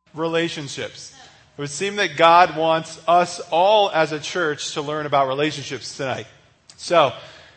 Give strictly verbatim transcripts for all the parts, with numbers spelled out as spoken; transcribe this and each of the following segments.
relationships. It would seem that God wants us all as a church to learn about relationships tonight. So,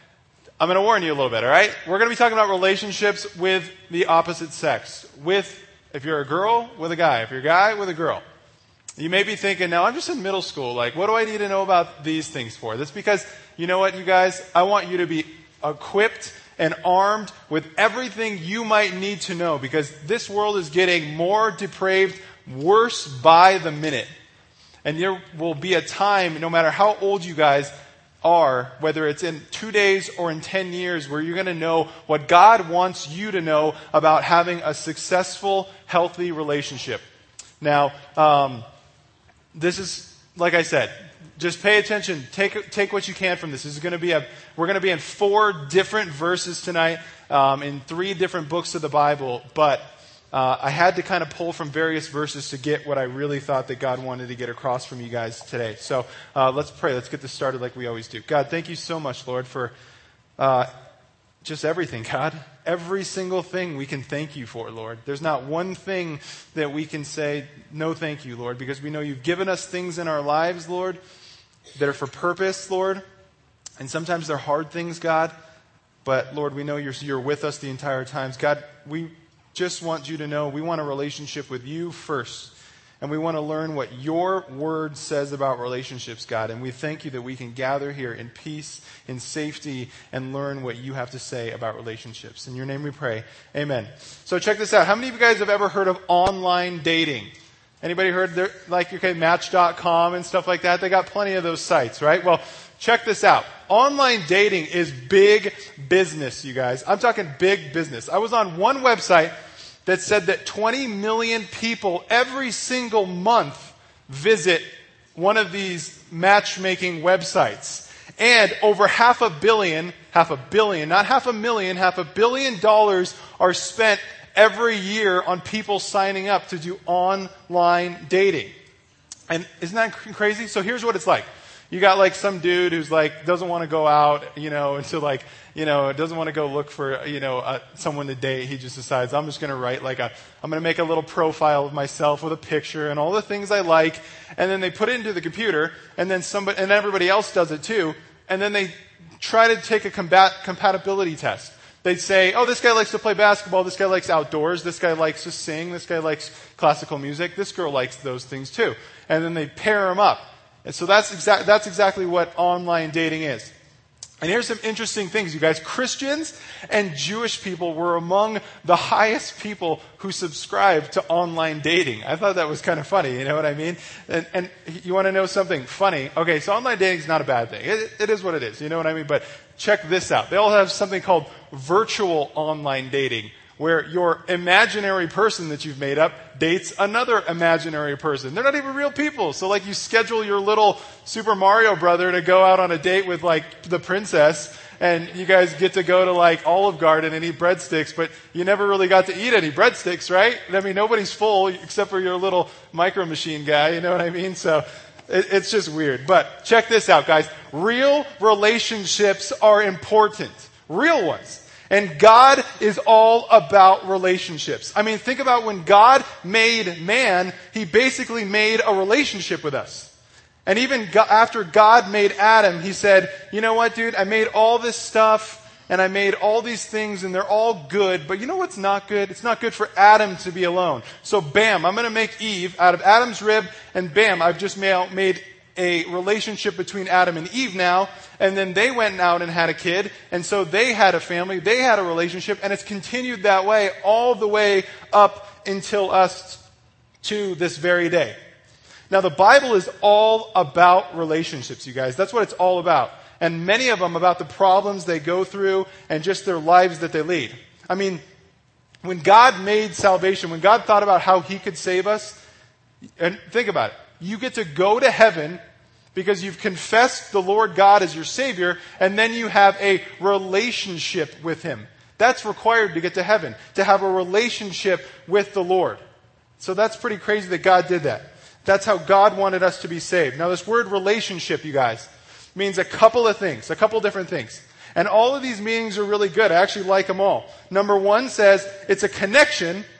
I'm going to warn you a little bit, all right? We're going to be talking about relationships with the opposite sex. With, if you're a girl, with a guy. If you're a guy, with a girl. You may be thinking, now I'm just in middle school. Like, what do I need to know about these things for? That's because, you know what, you guys? I want you to be equipped and armed with everything you might need to know, because this world is getting more depraved, worse by the minute. And there will be a time, no matter how old you guys are, whether it's in two days or in ten years, where you're going to know what God wants you to know about having a successful, healthy relationship. Now, um, this is, like I said, just pay attention. Take take what you can from this. This is going to be a. We're going to be in four different verses tonight, um, in three different books of the Bible. But uh, I had to kind of pull from various verses to get what I really thought that God wanted to get across from you guys today. So uh, let's pray. Let's get this started like we always do. God, thank you so much, Lord, for uh, just everything. God, every single thing we can thank you for, Lord. There's not one thing that we can say no, thank you, Lord, because we know you've given us things in our lives, Lord, that are for purpose, Lord. And sometimes they're hard things, God. But, Lord, we know you're, you're with us the entire time. God, we just want you to know we want a relationship with you first. And we want to learn what your word says about relationships, God. And we thank you that we can gather here in peace, in safety, and learn what you have to say about relationships. In your name we pray. Amen. So check this out. How many of you guys have ever heard of online dating? Anybody heard, there, like, okay, Match dot com and stuff like that? They got plenty of those sites, right? Well, check this out. Online dating is big business, you guys. I'm talking big business. I was on one website that said that twenty million people every single month visit one of these matchmaking websites. And over half a billion, half a billion, not half a million, half a billion dollars are spent every year on people signing up to do online dating. And isn't that crazy? So here's what it's like. You got like some dude who's like, doesn't want to go out, you know, into like, you know, doesn't want to go look for, you know, uh, someone to date. He just decides, I'm just going to write like a, I'm going to make a little profile of myself with a picture and all the things I like. And then they put it into the computer, and then somebody, and everybody else does it too. And then they try to take a combat, compatibility test. They'd say, oh, this guy likes to play basketball. This guy likes outdoors. This guy likes to sing. This guy likes classical music. This girl likes those things too. And then they pair them up. And so that's exact, that's exactly what online dating is. And here's some interesting things, you guys. Christians and Jewish people were among the highest people who subscribed to online dating. I thought that was kind of funny, you know what I mean? And, and you want to know something funny? Okay, so online dating is not a bad thing. It, it is what it is, you know what I mean? But check this out. They all have something called virtual online dating, where your imaginary person that you've made up dates another imaginary person. They're not even real people. So like you schedule your little Super Mario brother to go out on a date with like the princess, and you guys get to go to like Olive Garden and eat breadsticks, but you never really got to eat any breadsticks, right? I mean, nobody's full except for your little micro machine guy, you know what I mean? So it, it's just weird. But check this out, guys. Real relationships are important. Real ones. And God is all about relationships. I mean, think about when God made man, he basically made a relationship with us. And even go- after God made Adam, he said, you know what, dude, I made all this stuff and I made all these things and they're all good, but you know what's not good? It's not good for Adam to be alone. So bam, I'm going to make Eve out of Adam's rib, and bam, I've just ma- made a relationship between Adam and Eve now, and then they went out and had a kid, and so they had a family, they had a relationship, and it's continued that way all the way up until us to this very day. Now the Bible is all about relationships, you guys. That's what it's all about. And many of them about the problems they go through and just their lives that they lead. I mean, when God made salvation, when God thought about how he could save us, and think about it. You get to go to heaven because you've confessed the Lord God as your Savior, and then you have a relationship with him. That's required to get to heaven, to have a relationship with the Lord. So that's pretty crazy that God did that. That's how God wanted us to be saved. Now this word relationship, you guys, means a couple of things, a couple different things. And all of these meanings are really good. I actually like them all. Number one says it's a connection,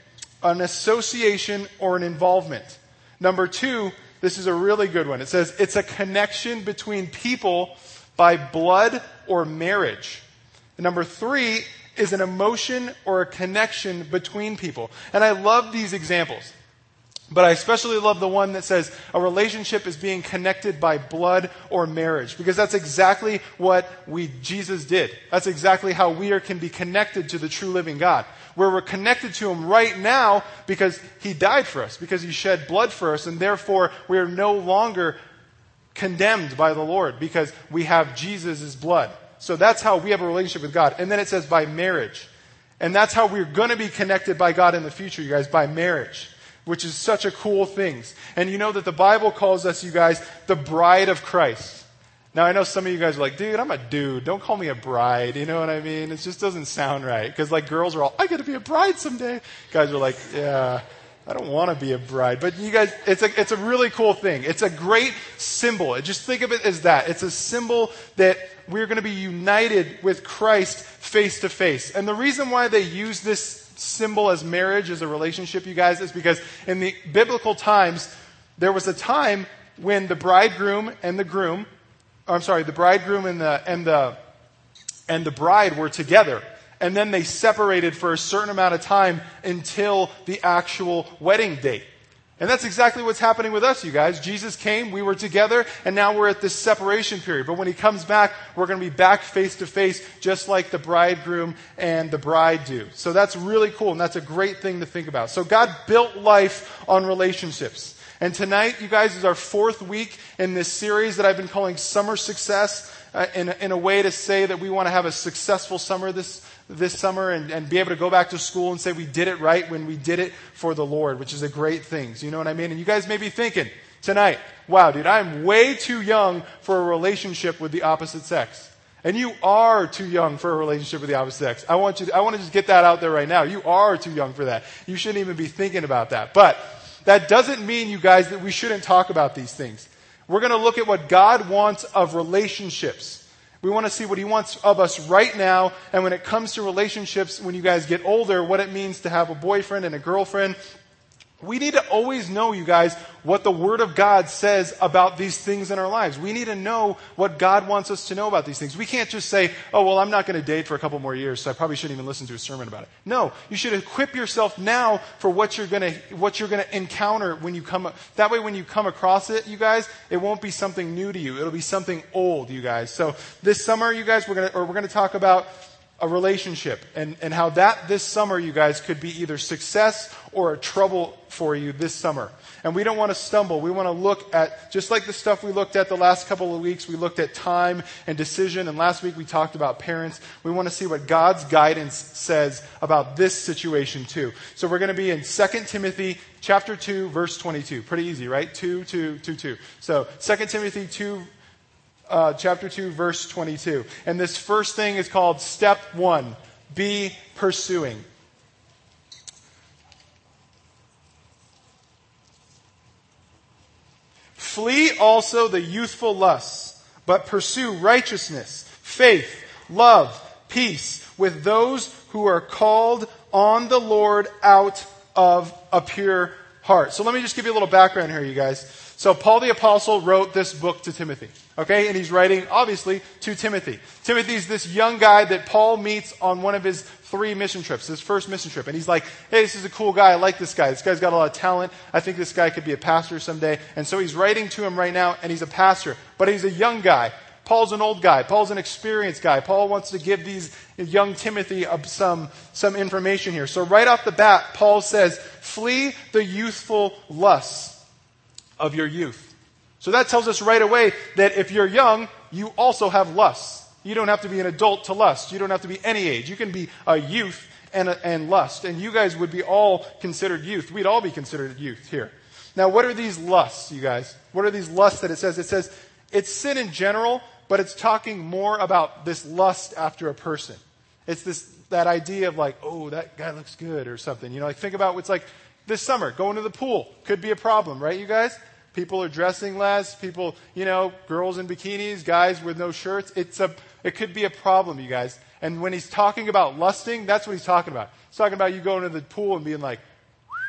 an association or an involvement. Number two, this is a really good one. It says it's a connection between people by blood or marriage. And number three is an emotion or a connection between people. And I love these examples. But I especially love the one that says a relationship is being connected by blood or marriage, because that's exactly what we Jesus did. That's exactly how we are, can be connected to the true living God. Where we're connected to Him right now because He died for us, because He shed blood for us, and therefore we are no longer condemned by the Lord because we have Jesus' blood. So that's how we have a relationship with God. And then it says by marriage. And that's how we're going to be connected by God in the future, you guys, by marriage. Which is such a cool thing. And you know that the Bible calls us, you guys, the bride of Christ. Now, I know some of you guys are like, dude, I'm a dude. Don't call me a bride. You know what I mean? It just doesn't sound right. Because like girls are all, I got to be a bride someday. Guys are like, yeah, I don't want to be a bride. But you guys, it's a, it's a really cool thing. It's a great symbol. Just think of it as that. It's a symbol that we're going to be united with Christ face to face. And the reason why they use this symbol as marriage, as a relationship, you guys, is because in the biblical times, there was a time when the bridegroom and the groom, or I'm sorry, the bridegroom and the, and the, and the bride were together. And then they separated for a certain amount of time until the actual wedding date. And that's exactly what's happening with us, you guys. Jesus came, we were together, and now we're at this separation period. But when He comes back, we're going to be back face to face, just like the bridegroom and the bride do. So that's really cool, and that's a great thing to think about. So God built life on relationships. And tonight, you guys, is our fourth week in this series that I've been calling Summer Success, uh, in, in a way to say that we want to have a successful summer this this summer and, and be able to go back to school and say we did it right when we did it for the Lord, which is a great thing. So you know what I mean? And you guys may be thinking tonight, wow, dude, I'm way too young for a relationship with the opposite sex. And you are too young for a relationship with the opposite sex. I want you to, I want to just get that out there right now. You are too young for that. You shouldn't even be thinking about that. But that doesn't mean, you guys, that we shouldn't talk about these things. We're going to look at what God wants of relationships. We want to see what He wants of us right now. And when it comes to relationships, when you guys get older, what it means to have a boyfriend and a girlfriend. We need to always know, you guys, what the Word of God says about these things in our lives. We need to know what God wants us to know about these things. We can't just say, oh, well, I'm not going to date for a couple more years, so I probably shouldn't even listen to a sermon about it. No, you should equip yourself now for what you're going to, what you're going to encounter when you come, that way when you come across it, you guys, it won't be something new to you. It'll be something old, you guys. So this summer, you guys, we're going to, or we're going to talk about a relationship and, and how that this summer, you guys, could be either success or a trouble for you this summer. And we don't want to stumble. We want to look at, just like the stuff we looked at the last couple of weeks, we looked at time and decision, and last week we talked about parents. We want to see what God's guidance says about this situation too. So we're going to be in Second Timothy chapter two, verse twenty-two. Pretty easy, right? two, two, two, two. So Second Timothy two, Uh, chapter two, verse twenty-two. And this first thing is called step one. Be pursuing. Flee also the youthful lusts, but pursue righteousness, faith, love, peace with those who are called on the Lord out of a pure heart. So let me just give you a little background here, you guys. So Paul the Apostle wrote this book to Timothy. Okay, and he's writing, obviously, to Timothy. Timothy's this young guy that Paul meets on one of his three mission trips, his first mission trip. And he's like, hey, this is a cool guy. I like this guy. This guy's got a lot of talent. I think this guy could be a pastor someday. And so he's writing to him right now, and he's a pastor. But he's a young guy. Paul's an old guy. Paul's an experienced guy. Paul wants to give these young Timothy some, some information here. So right off the bat, Paul says, flee the youthful lusts of your youth. So that tells us right away that if you're young, you also have lusts. You don't have to be an adult to lust. You don't have to be any age. You can be a youth and, a, and lust. And you guys would be all considered youth. We'd all be considered youth here. Now, what are these lusts, you guys? What are these lusts that it says? It says it's sin in general, but it's talking more about this lust after a person. It's this that idea of like, oh, that guy looks good or something. You know, like think about what's like this summer, going to the pool could be a problem, right, you guys? People are dressing less. People, you know, girls in bikinis, guys with no shirts. It's a, it could be a problem, you guys. And when he's talking about lusting, that's what he's talking about. He's talking about you going to the pool and being like,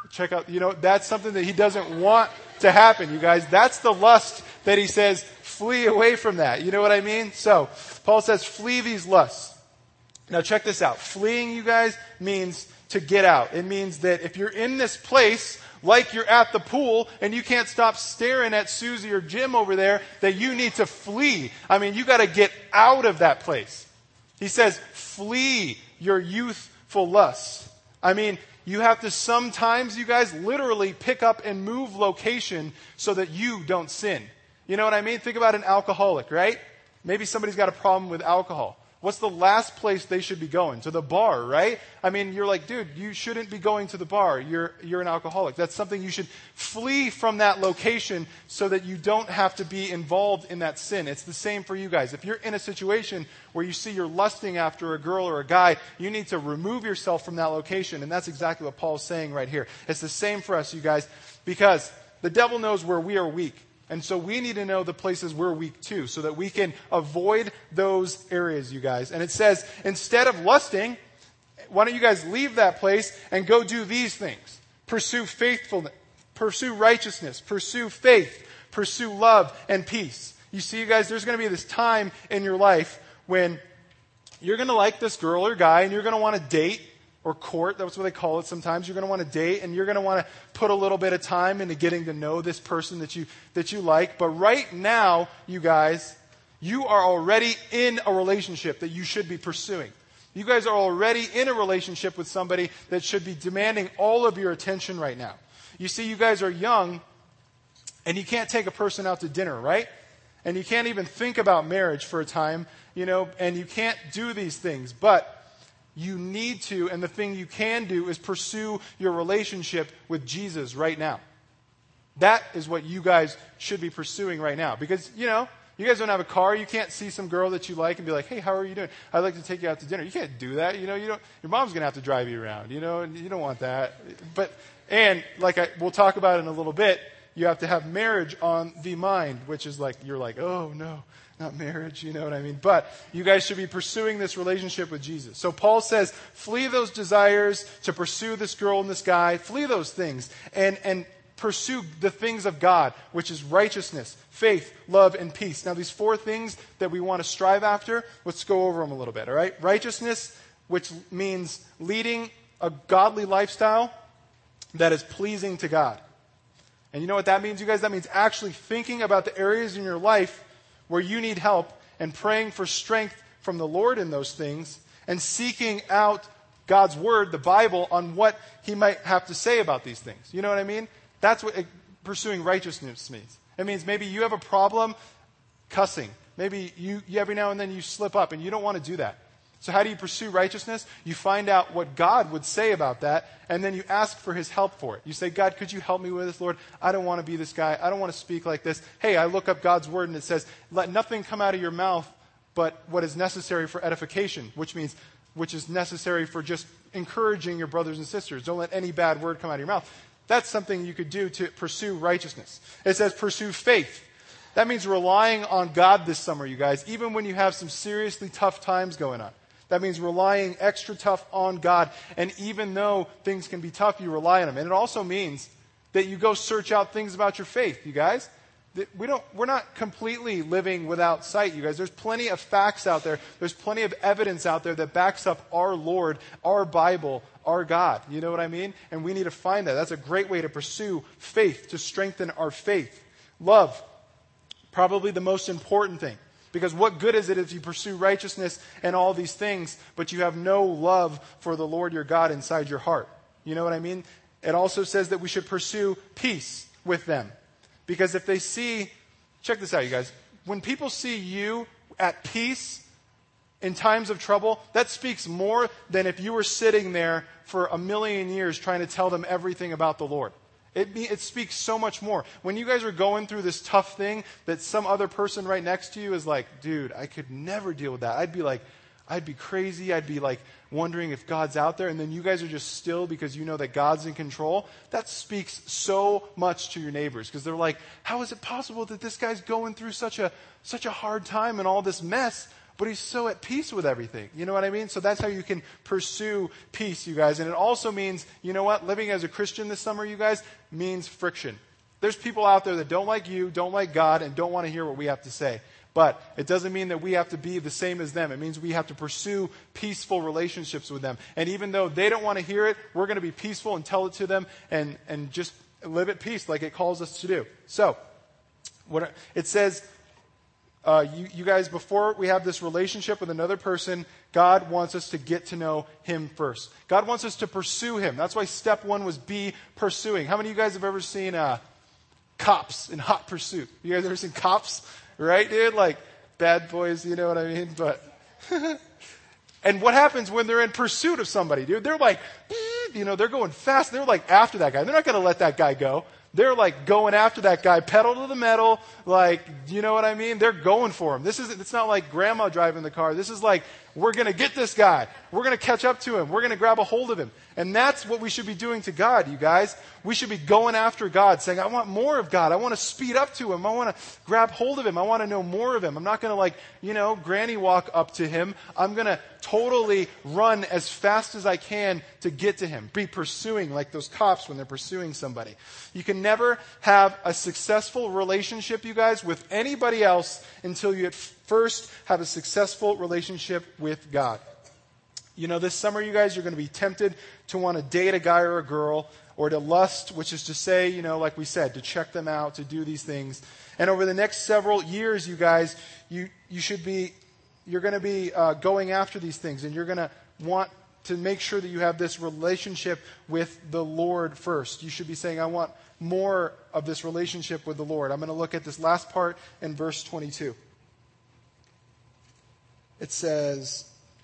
check out, you know, that's something that he doesn't want to happen, you guys. That's the lust that he says, flee away from that. You know what I mean? So, Paul says, flee these lusts. Now check this out. Fleeing, you guys, means to get out. It means that if you're in this place, like you're at the pool, and you can't stop staring at Susie or Jim over there, that you need to flee. I mean, you gotta get out of that place. He says, flee your youthful lusts. I mean, you have to sometimes, you guys, literally pick up and move location so that you don't sin. You know what I mean? Think about an alcoholic, right? Maybe somebody's got a problem with alcohol. What's the last place they should be going? To the bar, right? I mean, you're like, dude, you shouldn't be going to the bar. You're, you're an alcoholic. That's something you should flee from that location so that you don't have to be involved in that sin. It's the same for you guys. If you're in a situation where you see you're lusting after a girl or a guy, you need to remove yourself from that location. And that's exactly what Paul's saying right here. It's the same for us, you guys, because the devil knows where we are weak. And so we need to know the places we're weak too, so that we can avoid those areas, you guys. And it says, instead of lusting, why don't you guys leave that place and go do these things? Pursue faithfulness, pursue righteousness, pursue faith, pursue love and peace. You see, you guys, there's going to be this time in your life when you're going to like this girl or guy and you're going to want to date or court. That's what they call it sometimes. You're going to want to date and you're going to want to put a little bit of time into getting to know this person that you, that you like. But right now, you guys, you are already in a relationship that you should be pursuing. You guys are already in a relationship with somebody that should be demanding all of your attention right now. You see, you guys are young and you can't take a person out to dinner, right? And you can't even think about marriage for a time, you know, and you can't do these things. But you need to, and the thing you can do is pursue your relationship with Jesus right now. That is what you guys should be pursuing right now. Because, you know, you guys don't have a car. You can't see some girl that you like and be like, hey, how are you doing? I'd like to take you out to dinner. You can't do that. You know, you don't, your mom's going to have to drive you around, you know, and you don't want that. But, and like I, we'll talk about in a little bit, you have to have marriage on the mind, which is like, you're like, oh no, not marriage, you know what I mean? But you guys should be pursuing this relationship with Jesus. So Paul says, flee those desires to pursue this girl and this guy. Flee those things and, and pursue the things of God, which is righteousness, faith, love, and peace. Now these four things that we want to strive after, let's go over them a little bit, all right? Righteousness, which means leading a godly lifestyle that is pleasing to God. And you know what that means, you guys? That means actually thinking about the areas in your life where you need help and praying for strength from the Lord in those things and seeking out God's Word, the Bible, on what He might have to say about these things. You know what I mean? That's what pursuing righteousness means. It means maybe you have a problem cussing. Maybe you, you every now and then you slip up and you don't want to do that. So how do you pursue righteousness? You find out what God would say about that, and then you ask for His help for it. You say, God, could you help me with this, Lord? I don't want to be this guy. I don't want to speak like this. Hey, I look up God's Word, and it says, let nothing come out of your mouth but what is necessary for edification, which means, which is necessary for just encouraging your brothers and sisters. Don't let any bad word come out of your mouth. That's something you could do to pursue righteousness. It says pursue faith. That means relying on God this summer, you guys, even when you have some seriously tough times going on. That means relying extra tough on God. And even though things can be tough, you rely on Him. And it also means that you go search out things about your faith, you guys. That we don't, we're not completely living without sight, you guys. There's plenty of facts out there. There's plenty of evidence out there that backs up our Lord, our Bible, our God. You know what I mean? And we need to find that. That's a great way to pursue faith, to strengthen our faith. Love, probably the most important thing. Because what good is it if you pursue righteousness and all these things, but you have no love for the Lord your God inside your heart? You know what I mean? It also says that we should pursue peace with them. Because if they see, check this out, you guys. When people see you at peace in times of trouble, that speaks more than if you were sitting there for a million years trying to tell them everything about the Lord. It, it speaks so much more. When you guys are going through this tough thing that some other person right next to you is like, dude, I could never deal with that. I'd be like, I'd be crazy. I'd be like wondering if God's out there. And then you guys are just still because you know that God's in control. That speaks so much to your neighbors because they're like, how is it possible that this guy's going through such a, such a hard time and all this mess? but he's so at peace with everything. You know what I mean? So that's how you can pursue peace, you guys. And it also means, you know what? Living as a Christian this summer, you guys, means friction. There's people out there that don't like you, don't like God, and don't want to hear what we have to say. But it doesn't mean that we have to be the same as them. It means we have to pursue peaceful relationships with them. And even though they don't want to hear it, we're going to be peaceful and tell it to them and, and just live at peace like it calls us to do. So, what it says, uh, you, you guys, before we have this relationship with another person, God wants us to get to know Him first. God wants us to pursue Him. That's why step one was be pursuing. How many of you guys have ever seen uh, Cops in Hot Pursuit? You guys ever seen Cops? Right, dude? Like, Bad Boys, you know what I mean? But, and what happens when they're in pursuit of somebody, dude? They're like, you know, they're going fast. They're like after that guy. They're not going to let that guy go. They're like going after that guy, pedal to the metal. Like, you know what I mean? They're going for him. This is, it's not like grandma driving the car. This is like, we're going to get this guy. We're going to catch up to him. We're going to grab a hold of him. And that's what we should be doing to God, you guys. We should be going after God, saying, I want more of God. I want to speed up to Him. I want to grab hold of Him. I want to know more of Him. I'm not going to like, you know, granny walk up to Him. I'm going to totally run as fast as I can to get to Him. Be pursuing like those cops when they're pursuing somebody. You can never have a successful relationship, you guys, with anybody else until you at first have a successful relationship with God. You know, this summer, you guys, you're going to be tempted to want to date a guy or a girl, or to lust, which is to say, you know, like we said, to check them out, to do these things. And over the next several years, you guys, you, you should be, you're going to be uh, going after these things, and you're going to want to make sure that you have this relationship with the Lord first. You should be saying, I want more of this relationship with the Lord. I'm going to look at this last part in verse twenty-two. It says,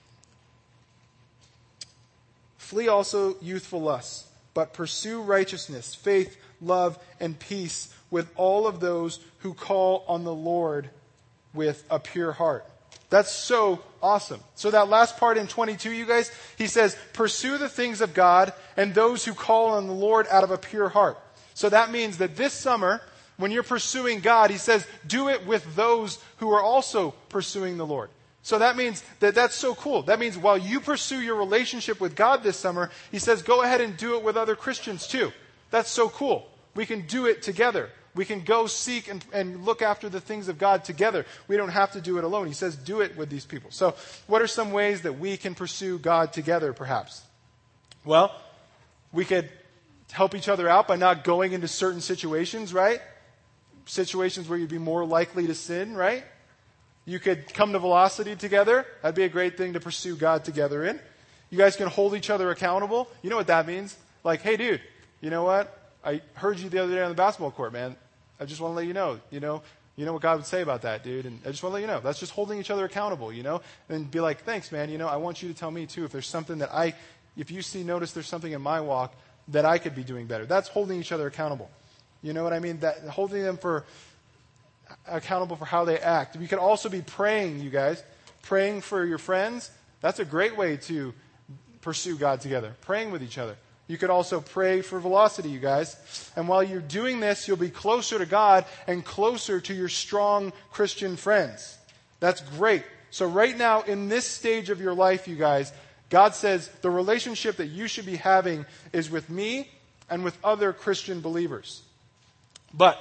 flee also youthful lusts, but pursue righteousness, faith, love, and peace with all of those who call on the Lord with a pure heart. That's so awesome. So that last part in twenty-two, you guys, he says, pursue the things of God and those who call on the Lord out of a pure heart. So that means that this summer, when you're pursuing God, he says, do it with those who are also pursuing the Lord. So that means that that's so cool. That means while you pursue your relationship with God this summer, he says, go ahead and do it with other Christians too. That's so cool. We can do it together. We can go seek and, and look after the things of God together. We don't have to do it alone. He says, do it with these people. So what are some ways that we can pursue God together, perhaps? Well, we could help each other out by not going into certain situations, right? Situations where you'd be more likely to sin, right? You could come to Velocity together. That'd be a great thing to pursue God together in. You guys can hold each other accountable. You know what that means? Like, hey, dude, you know what? I heard you the other day on the basketball court, man. I just want to let you know, you know, you know what God would say about that, dude. And I just want to let you know. That's just holding each other accountable, you know, and be like, thanks, man. You know, I want you to tell me too if there's something that I, if you see, notice there's something in my walk that I could be doing better. That's holding each other accountable. You know what I mean? That holding them for accountable for how they act. We could also be praying, you guys, praying for your friends. That's a great way to pursue God together, praying with each other. You could also pray for Velocity, you guys. And while you're doing this, you'll be closer to God and closer to your strong Christian friends. That's great. So right now, in this stage of your life, you guys, God says the relationship that you should be having is with me and with other Christian believers. But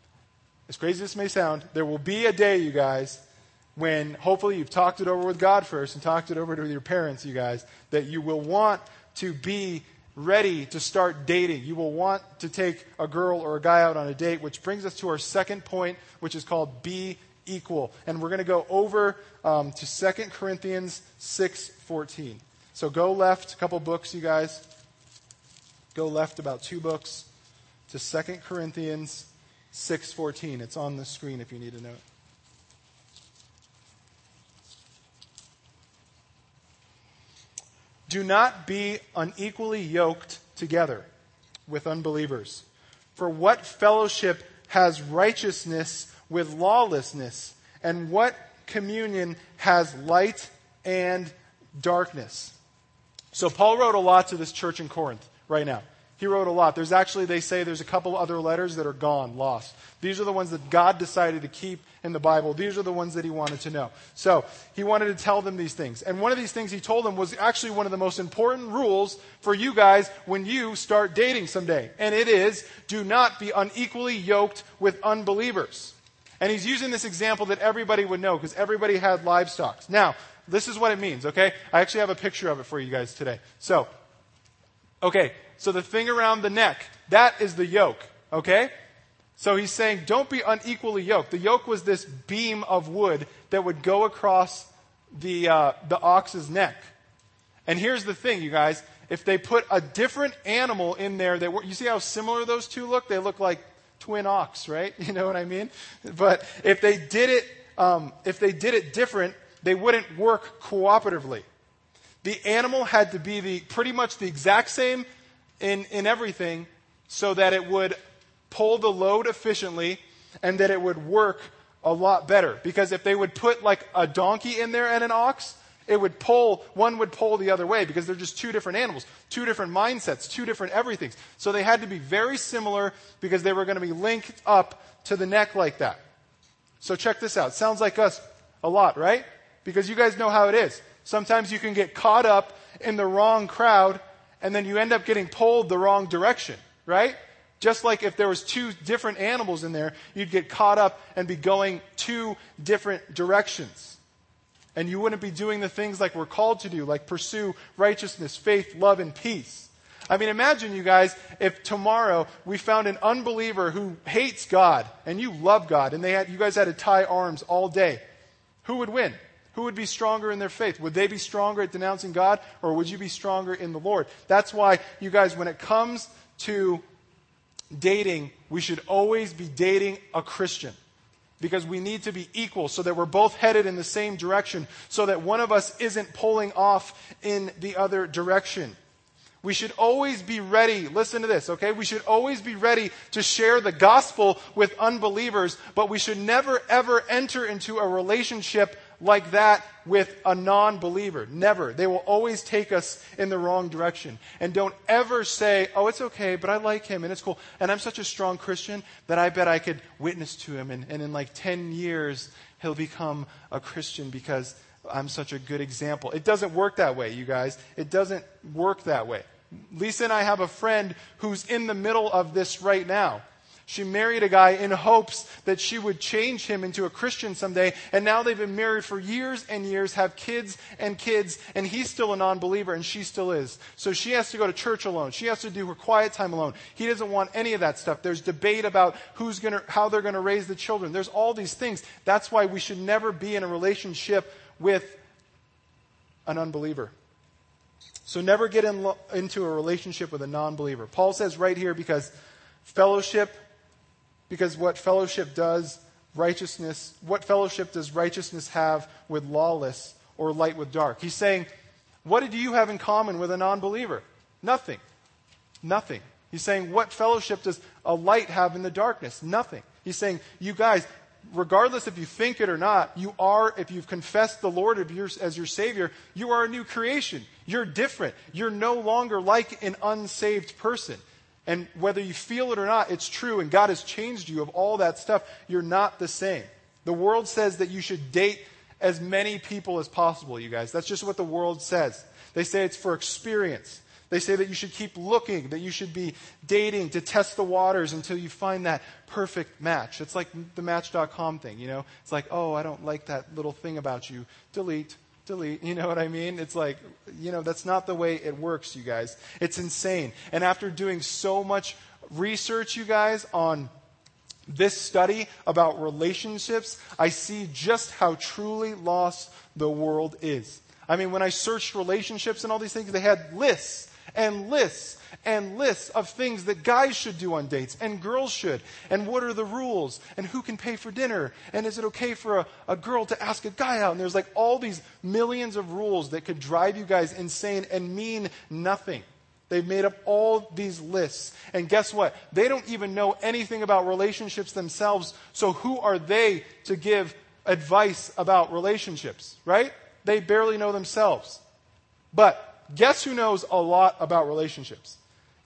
as crazy as this may sound, there will be a day, you guys, when hopefully you've talked it over with God first and talked it over with your parents, you guys, that you will want to be ready to start dating. You will want to take a girl or a guy out on a date, which brings us to our second point, which is called be equal. And we're going to go over um, to Second Corinthians six fourteen. So go left a couple books, you guys. Go left about two books to Second Corinthians six fourteen. It's on the screen if you need to know it. Do not be unequally yoked together with unbelievers. For what fellowship has righteousness with lawlessness? And what communion has light and darkness? So Paul wrote a lot to this church in Corinth right now. He wrote a lot. There's actually, they say there's a couple other letters that are gone, lost. These are the ones that God decided to keep in the Bible. These are the ones that he wanted to know. So he wanted to tell them these things. And one of these things he told them was actually one of the most important rules for you guys when you start dating someday. And it is, do not be unequally yoked with unbelievers. And he's using this example that everybody would know because everybody had livestock. Now, this is what it means, okay? I actually have a picture of it for you guys today. So, okay, so the thing around the neck, that is the yoke, okay? So he's saying, don't be unequally yoked. The yoke was this beam of wood that would go across the uh, the ox's neck. And here's the thing, you guys. If they put a different animal in there, they were, you see how similar those two look? They look like twin ox, right? You know what I mean? But if they did it, um, if they did it different, they wouldn't work cooperatively. The animal had to be the pretty much the exact same in, in everything so that it would pull the load efficiently and that it would work a lot better. Because if they would put like a donkey in there and an ox, it would pull, one would pull the other way because they're just two different animals, two different mindsets, two different everythings. So they had to be very similar because they were going to be linked up to the neck like that. So check this out. Sounds like us a lot, right? Because you guys know how it is. Sometimes you can get caught up in the wrong crowd and then you end up getting pulled the wrong direction, right? Just like if there was two different animals in there, you'd get caught up and be going two different directions. And you wouldn't be doing the things like we're called to do, like pursue righteousness, faith, love, and peace. I mean, imagine, you guys, if tomorrow we found an unbeliever who hates God and you love God and they had, you guys had to tie arms all day. Who would win? Who would be stronger in their faith? Would they be stronger at denouncing God, or would you be stronger in the Lord? That's why, you guys, when it comes to dating, we should always be dating a Christian. Because we need to be equal so that we're both headed in the same direction, so that one of us isn't pulling off in the other direction. We should always be ready, listen to this, okay? We should always be ready to share the gospel with unbelievers, but we should never ever enter into a relationship like that with a non-believer. Never. They will always take us in the wrong direction. And don't ever say, oh, it's okay, but I like him and it's cool. And I'm such a strong Christian that I bet I could witness to him. And, and in like ten years, he'll become a Christian because I'm such a good example. It doesn't work that way, you guys. It doesn't work that way. Lisa and I have a friend who's in the middle of this right now. She married a guy in hopes that she would change him into a Christian someday. And now they've been married for years and years, have kids and kids, and he's still a non-believer and she still is. So she has to go to church alone. She has to do her quiet time alone. He doesn't want any of that stuff. There's debate about who's gonna, how they're going to raise the children. There's all these things. That's why we should never be in a relationship with an unbeliever. So never get in lo- into a relationship with a non-believer. Paul says right here, because fellowship... Because what fellowship does, righteousness, what fellowship does righteousness have with lawless or light with dark? He's saying, what do you have in common with a non-believer? Nothing. Nothing. He's saying, what fellowship does a light have in the darkness? Nothing. He's saying, you guys, regardless if you think it or not, you are, if you've confessed the Lord of yours as your Savior, you are a new creation. You're different. You're no longer like an unsaved person. And whether you feel it or not, it's true, and God has changed you of all that stuff. You're not the same. The world says that you should date as many people as possible, you guys. That's just what the world says. They say it's for experience. They say that you should keep looking, that you should be dating to test the waters until you find that perfect match. It's like the Match dot com thing, you know? It's like, oh, I don't like that little thing about you. Delete. Delete, you know what I mean? It's like, you know, that's not the way it works, you guys. It's insane. And after doing so much research, you guys, on this study about relationships, I see just how truly lost the world is. I mean, when I searched relationships and all these things, they had lists and lists and lists of things that guys should do on dates and girls should. And what are the rules? And who can pay for dinner? And is it okay for a, a girl to ask a guy out? And there's like all these millions of rules that could drive you guys insane and mean nothing. They've made up all these lists. And guess what? They don't even know anything about relationships themselves. So who are they to give advice about relationships, right? They barely know themselves. But guess who knows a lot about relationships?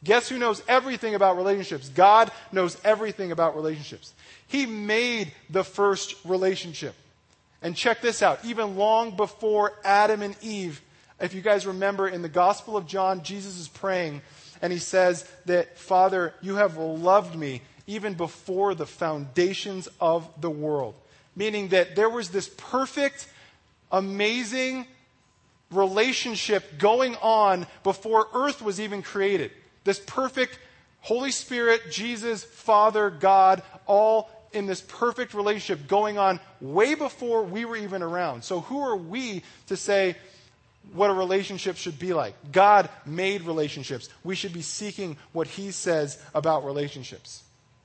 Guess who knows everything about relationships? God knows everything about relationships. He made the first relationship. And check this out. Even long before Adam and Eve, if you guys remember in the Gospel of John, Jesus is praying and he says that, Father, you have loved me even before the foundations of the world. Meaning that there was this perfect, amazing relationship going on before earth was even created. This perfect Holy Spirit, Jesus, Father, God, all in this perfect relationship going on way before we were even around. So who are we to say what a relationship should be like? God made relationships. We should be seeking what he says about relationships.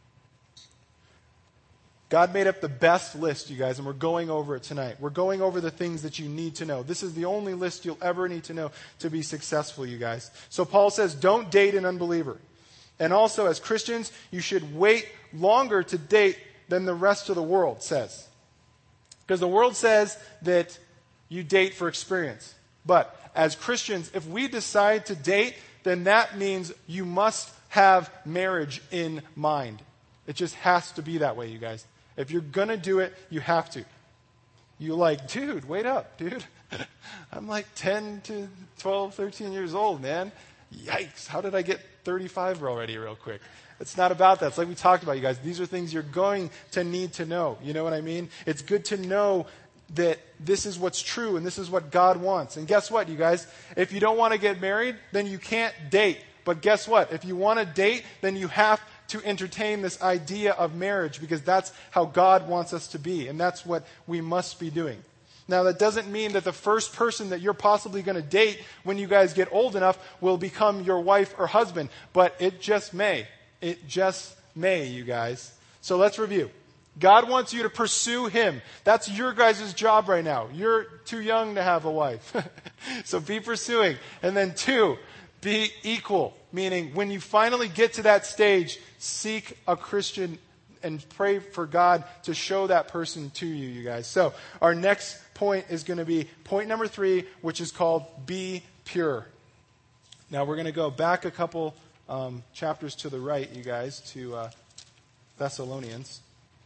God made up the best list, you guys, and we're going over it tonight. We're going over the things that you need to know. This is the only list you'll ever need to know to be successful, you guys. So Paul says, don't date an unbeliever. And also, as Christians, you should wait longer to date than the rest of the world says. Because the world says that you date for experience. But as Christians, if we decide to date, then that means you must have marriage in mind. It just has to be that way, you guys. If you're going to do it, you have to. You're like, dude, wait up, dude. I'm like ten to twelve, thirteen years old, man. Yikes, how did I get thirty-five already real quick? It's not about that. It's like we talked about, you guys. These are things you're going to need to know. You know what I mean? It's good to know that this is what's true and this is what God wants. And guess what, you guys? If you don't want to get married, then you can't date. But guess what? If you want to date, then you have to entertain this idea of marriage because that's how God wants us to be. And that's what we must be doing. Now, that doesn't mean that the first person that you're possibly going to date when you guys get old enough will become your wife or husband. But it just may. It just may, you guys. So let's review. God wants you to pursue him. That's your guys' job right now. You're too young to have a wife. So be pursuing. And then two, be equal. Meaning when you finally get to that stage, seek a Christian and pray for God to show that person to you, you guys. So our next point is going to be point number three, which is called be pure. Now we're going to go back a couple um, chapters to the right, you guys, to uh, Thessalonians.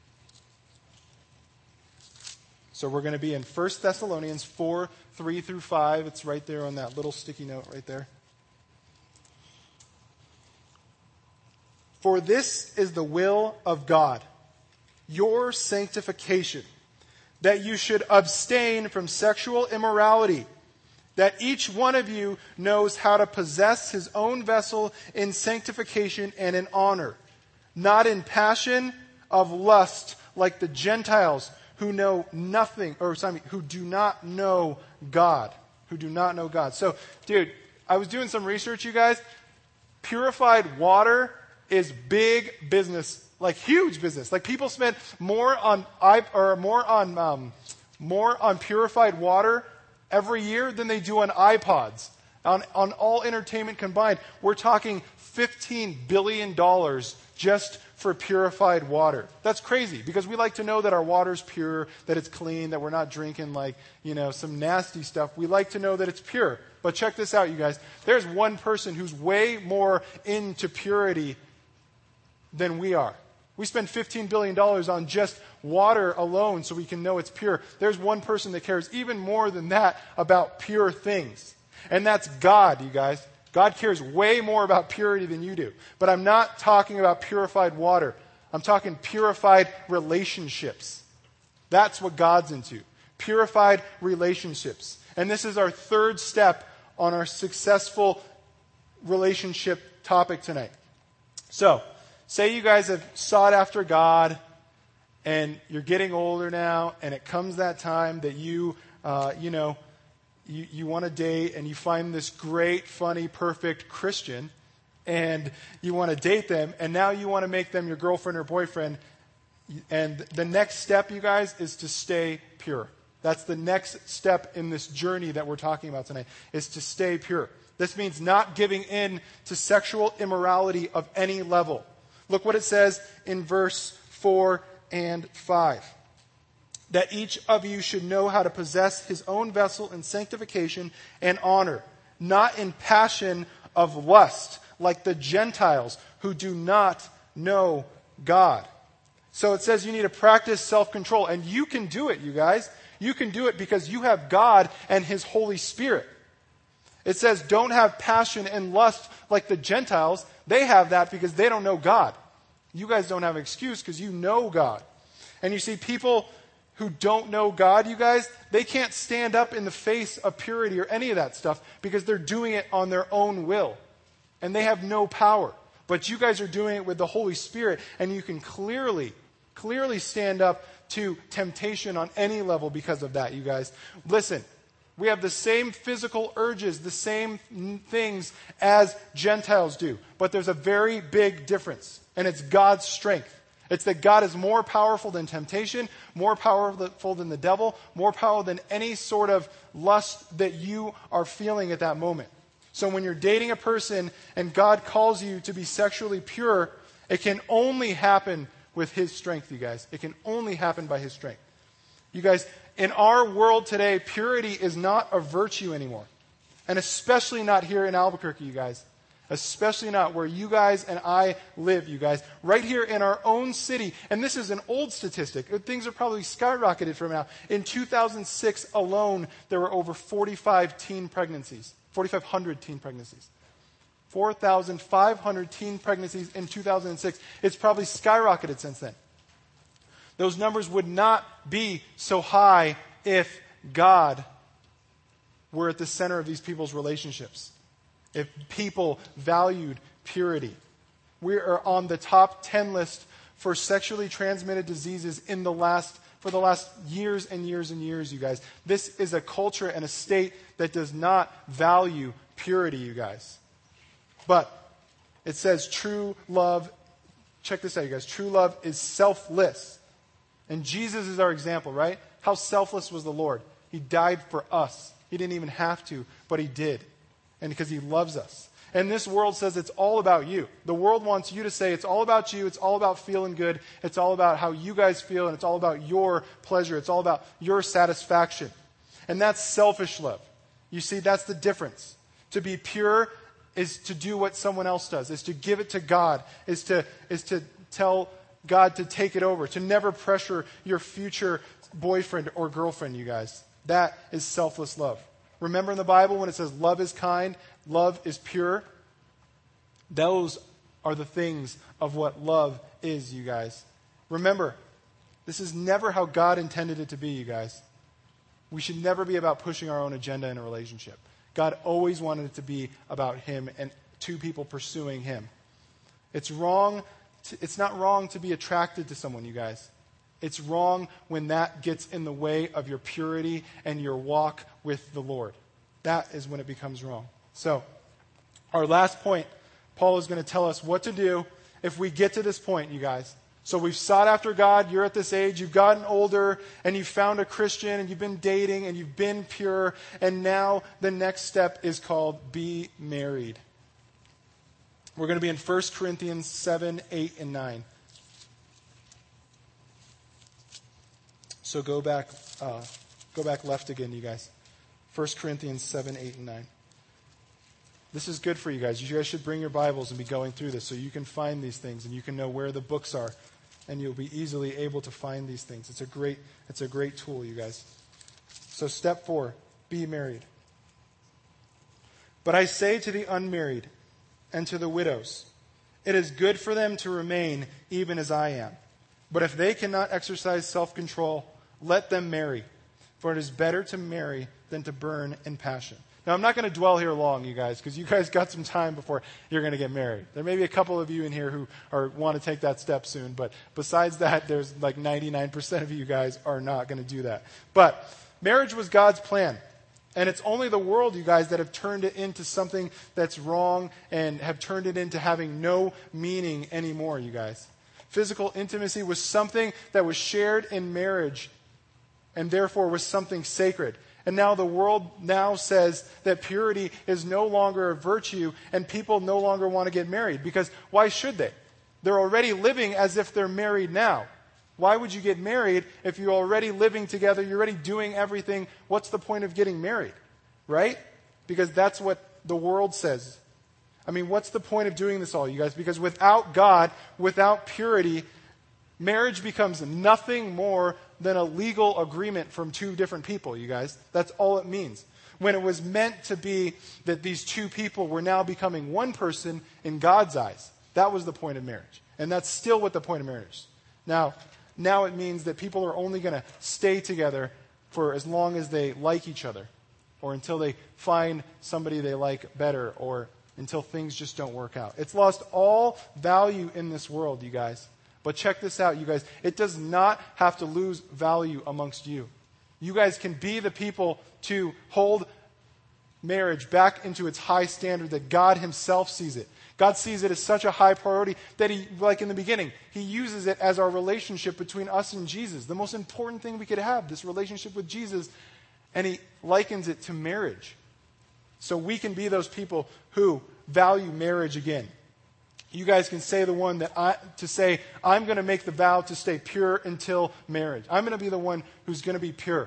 So we're going to be in First Thessalonians four, three through five. It's right there on that little sticky note right there. For this is the will of God, your sanctification, that you should abstain from sexual immorality, that each one of you knows how to possess his own vessel in sanctification and in honor, not in passion of lust like the Gentiles who know nothing, or sorry, who do not know God, who do not know God. So, dude, I was doing some research, you guys. Purified water is big business, like huge business. Like people spend more on or more on um, more on purified water every year than they do on iPods. On on all entertainment combined, we're talking fifteen billion dollars just for purified water. That's crazy because we like to know that our water's pure, that it's clean, that we're not drinking like, you know, some nasty stuff. We like to know that it's pure. But check this out, you guys. There's one person who's way more into purity than we are. We spend fifteen billion dollars on just water alone so we can know it's pure. There's one person that cares even more than that about pure things. And that's God, you guys. God cares way more about purity than you do. But I'm not talking about purified water. I'm talking purified relationships. That's what God's into. Purified relationships. And this is our third step on our successful relationship topic tonight. So, say you guys have sought after God and you're getting older now and it comes that time that you, uh, you know, you, you want to date and you find this great, funny, perfect Christian and you want to date them and now you want to make them your girlfriend or boyfriend. And the next step, you guys, is to stay pure. That's the next step in this journey that we're talking about tonight, is to stay pure. This means not giving in to sexual immorality of any level. Look what it says in verse four and five. That each of you should know how to possess his own vessel in sanctification and honor, not in passion of lust, like the Gentiles who do not know God. So it says you need to practice self-control. And you can do it, you guys. You can do it because you have God and His Holy Spirit. It says don't have passion and lust like the Gentiles. They have that because they don't know God. You guys don't have an excuse because you know God. And you see, people who don't know God, you guys, they can't stand up in the face of purity or any of that stuff because they're doing it on their own will. And they have no power. But you guys are doing it with the Holy Spirit, and you can clearly, clearly stand up to temptation on any level because of that, you guys. Listen, we have the same physical urges, the same things as Gentiles do. But there's a very big difference, and it's God's strength. It's that God is more powerful than temptation, more powerful than the devil, more powerful than any sort of lust that you are feeling at that moment. So when you're dating a person and God calls you to be sexually pure, it can only happen with His strength, you guys. It can only happen by His strength. You guys, in our world today, purity is not a virtue anymore. And especially not here in Albuquerque, you guys. Especially not where you guys and I live, you guys. Right here in our own city. And this is an old statistic. Things are probably skyrocketed from now. In two thousand six alone, there were over forty-five teen pregnancies. forty-five hundred teen pregnancies. four thousand five hundred teen pregnancies in two thousand six. It's probably skyrocketed since then. Those numbers would not be so high if God were at the center of these people's relationships. If people valued purity. We are on the top ten list for sexually transmitted diseases in the last for the last years and years and years, you guys. This is a culture and a state that does not value purity, you guys. But it says true love, check this out, you guys. True love is selfless. And Jesus is our example, right? How selfless was the Lord? He died for us. He didn't even have to, but He did. And because He loves us. And this world says it's all about you. The world wants you to say it's all about you. It's all about feeling good. It's all about how you guys feel. And it's all about your pleasure. It's all about your satisfaction. And that's selfish love. You see, that's the difference. To be pure is to do what someone else does. Is to give it to God. Is to, is to tell God to take it over. To never pressure your future boyfriend or girlfriend, you guys. That is selfless love. Remember in the Bible when it says love is kind, love is pure? Those are the things of what love is, you guys. Remember, this is never how God intended it to be, you guys. We should never be about pushing our own agenda in a relationship. God always wanted it to be about Him and two people pursuing Him. It's wrong. To, it's not wrong to be attracted to someone, you guys. It's wrong when that gets in the way of your purity and your walk with the Lord. That is when it becomes wrong. So, our last point, Paul is going to tell us what to do if we get to this point, you guys. So we've sought after God, you're at this age, you've gotten older, and you've found a Christian, and you've been dating, and you've been pure, and now the next step is called be married. We're going to be in First Corinthians seven, eight, and nine. So go back, uh, go back left again, you guys. First Corinthians seven, eight, and nine. This is good for you guys. You guys should bring your Bibles and be going through this so you can find these things and you can know where the books are and you'll be easily able to find these things. It's a great, it's a great tool, you guys. So step four, be married. But I say to the unmarried and to the widows, it is good for them to remain even as I am. But if they cannot exercise self-control, let them marry. For it is better to marry than to burn in passion. Now, I'm not going to dwell here long, you guys, because you guys got some time before you're going to get married. There may be a couple of you in here who are, want to take that step soon, but besides that, there's like ninety-nine percent of you guys are not going to do that. But marriage was God's plan. And it's only the world, you guys, that have turned it into something that's wrong and have turned it into having no meaning anymore, you guys. Physical intimacy was something that was shared in marriage and therefore was something sacred. And now the world now says that purity is no longer a virtue and people no longer want to get married. Because why should they? They're already living as if they're married now. Why would you get married if you're already living together, you're already doing everything? What's the point of getting married? Right? Because that's what the world says. I mean, what's the point of doing this all, you guys? Because without God, without purity, marriage becomes nothing more than a legal agreement from two different people, you guys. That's all it means. When it was meant to be that these two people were now becoming one person in God's eyes. That was the point of marriage. And that's still what the point of marriage is. Now, now it means that people are only going to stay together for as long as they like each other, or until they find somebody they like better, or until things just don't work out. It's lost all value in this world, you guys. But check this out, you guys. It does not have to lose value amongst you. You guys can be the people to hold marriage back into its high standard that God himself sees it. God sees it as such a high priority that he, like in the beginning, he uses it as our relationship between us and Jesus. The most important thing we could have, this relationship with Jesus, and he likens it to marriage. So we can be those people who value marriage again. You guys can say the one that I, to say, I'm going to make the vow to stay pure until marriage. I'm going to be the one who's going to be pure.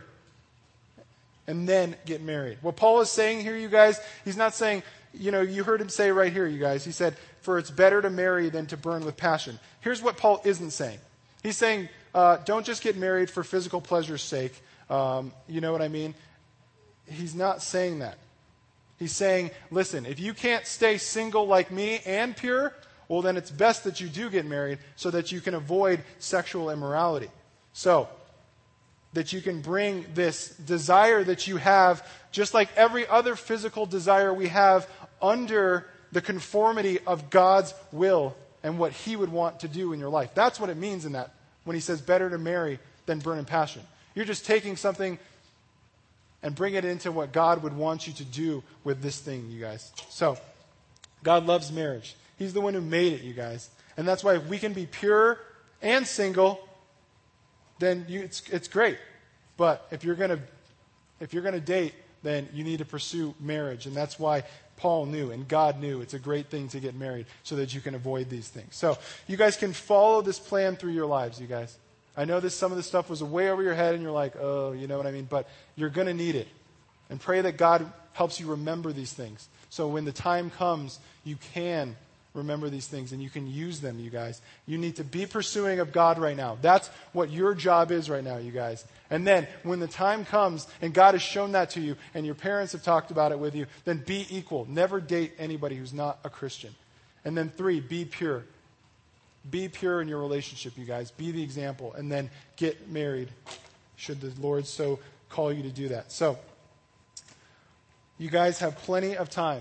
And then get married. What Paul is saying here, you guys, he's not saying, you know, you heard him say right here, you guys. He said, for it's better to marry than to burn with passion. Here's what Paul isn't saying. He's saying, uh, don't just get married for physical pleasure's sake. Um, you know what I mean? He's not saying that. He's saying, listen, if you can't stay single like me and pure, well, then it's best that you do get married so that you can avoid sexual immorality. So, that you can bring this desire that you have, just like every other physical desire we have, under the conformity of God's will and what he would want to do in your life. That's what it means in that, when he says better to marry than burn in passion. You're just taking something and bring it into what God would want you to do with this thing, you guys. So, God loves marriage. He's the one who made it, you guys. And that's why if we can be pure and single, then you, it's it's great. But if you're gonna if you're gonna date, then you need to pursue marriage. And that's why Paul knew and God knew it's a great thing to get married so that you can avoid these things. So you guys can follow this plan through your lives, you guys. I know this some of this stuff was way over your head and you're like, oh, you know what I mean? But you're going to need it. And pray that God helps you remember these things. So when the time comes, you can remember these things and you can use them, you guys. You need to be pursuing of God right now. That's what your job is right now, you guys. And then when the time comes and God has shown that to you and your parents have talked about it with you, then be equal. Never date anybody who's not a Christian. And then three, be pure. Be pure in your relationship, you guys. Be the example. And then get married, should the Lord so call you to do that. So, you guys have plenty of time.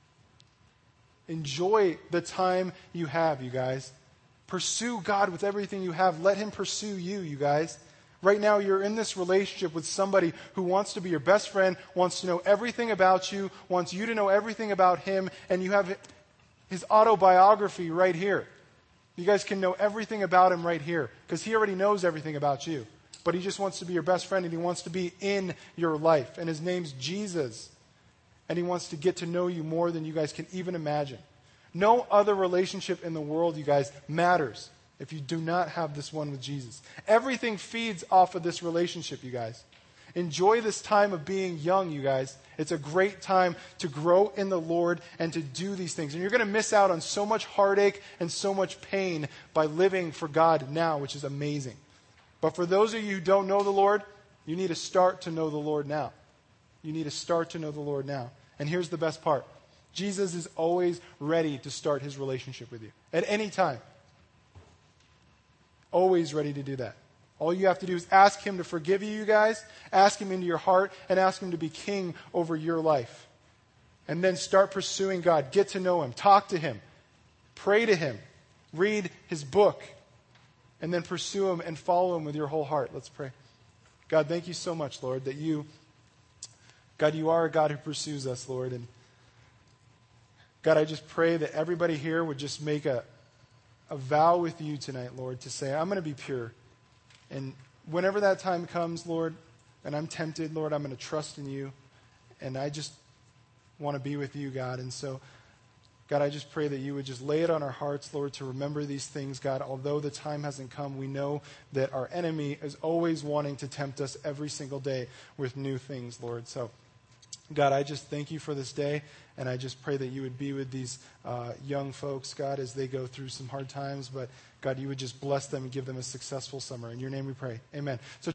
Enjoy the time you have, you guys. Pursue God with everything you have. Let him pursue you, you guys. Right now, you're in this relationship with somebody who wants to be your best friend, wants to know everything about you, wants you to know everything about him, and you have his autobiography right here. You guys can know everything about him right here because he already knows everything about you. But he just wants to be your best friend and he wants to be in your life. And his name's Jesus. And he wants to get to know you more than you guys can even imagine. No other relationship in the world, you guys, matters if you do not have this one with Jesus. Everything feeds off of this relationship, you guys. Enjoy this time of being young, you guys. It's a great time to grow in the Lord and to do these things. And you're going to miss out on so much heartache and so much pain by living for God now, which is amazing. But for those of you who don't know the Lord, you need to start to know the Lord now. You need to start to know the Lord now. And here's the best part. Jesus is always ready to start his relationship with you. At any time. Always ready to do that. All you have to do is ask him to forgive you, you guys. Ask him into your heart and ask him to be king over your life. And then start pursuing God. Get to know him. Talk to him. Pray to him. Read his book. And then pursue him and follow him with your whole heart. Let's pray. God, thank you so much, Lord, that you, God, you are a God who pursues us, Lord. And God, I just pray that everybody here would just make a, a vow with you tonight, Lord, to say, I'm going to be pure. And whenever that time comes, Lord, and I'm tempted, Lord, I'm going to trust in you. And I just want to be with you, God. And so, God, I just pray that you would just lay it on our hearts, Lord, to remember these things, God. Although the time hasn't come, we know that our enemy is always wanting to tempt us every single day with new things, Lord. So, God, I just thank you for this day. And I just pray that you would be with these uh, young folks, God, as they go through some hard times. But God, you would just bless them and give them a successful summer. In your name we pray. Amen. So